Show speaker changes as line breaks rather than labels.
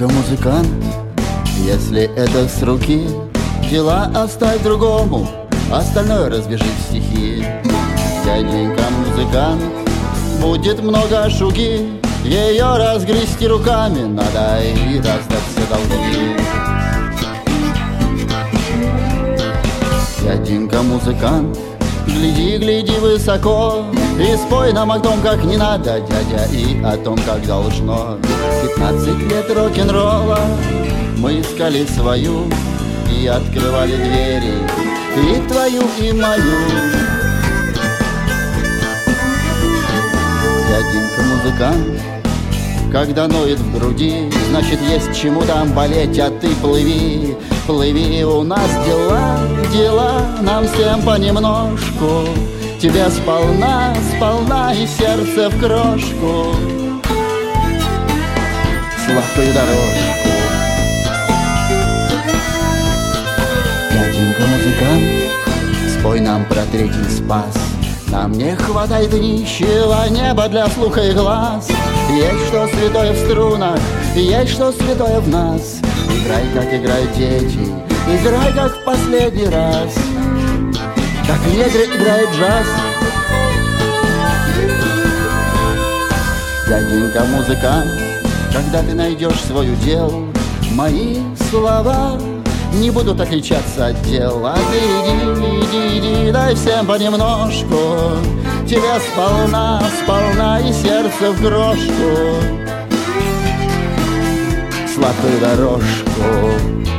Дяденька-музыкант, если это с руки, дела оставь другому, остальное разбежи в стихи. Дяденька-музыкант, будет много шуги, ее разгрести руками надо и раздать все долги. Дяденька-музыкант, гляди, гляди высоко и спой нам о том, как не надо, дядя, и о том, как должно. 15 лет рок-н-ролла мы искали свою и открывали двери, и твою, и мою. Дяденька-музыкант, когда ноет в груди, значит, есть чему там болеть, а ты плыви, плыви, у нас дела, дела, нам всем понемножку. Тебя сполна, сполна и сердце в крошку, сладкую дорожку. Дяденька-музыкант, спой нам про третий спас. Нам не хватает нищего неба для слуха и глаз. Есть что святое в струнах, есть что святое в нас. Играй, как играют дети, играй, как в последний раз, как негры играет джаз. Дяденька-музыкант, когда ты найдешь свой удел, мои слова не будут отличаться от дел. А ты иди, иди, иди, дай всем понемножку, тебя сполна, сполна и сердце в крошку, сладкую дорожку.